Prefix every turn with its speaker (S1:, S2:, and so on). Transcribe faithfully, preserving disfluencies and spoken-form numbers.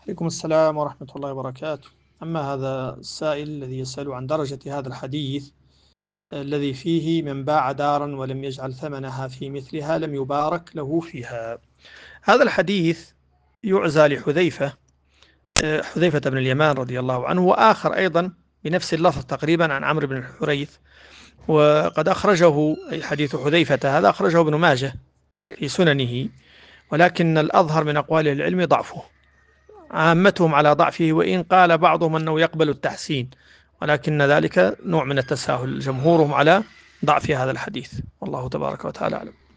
S1: عليكم السلام ورحمة الله وبركاته. أما هذا السائل الذي يسأل عن درجة هذا الحديث الذي فيه من باع دارا ولم يجعل ثمنها في مثلها لم يبارك له فيها. هذا الحديث يعزى لحذيفة حذيفة بن اليمان رضي الله عنه، وآخر أيضا بنفس اللفظ تقريبا عن عمرو بن الحريث، وقد أخرجه أي حديث حذيفة هذا أخرجه ابن ماجه في سننه، ولكن الأظهر من أقوال العلم ضعفه، عامتهم على ضعفه، وإن قال بعضهم أنه يقبل التحسين، ولكن ذلك نوع من التساهل، جمهورهم على ضعف هذا الحديث، والله تبارك وتعالى أعلم.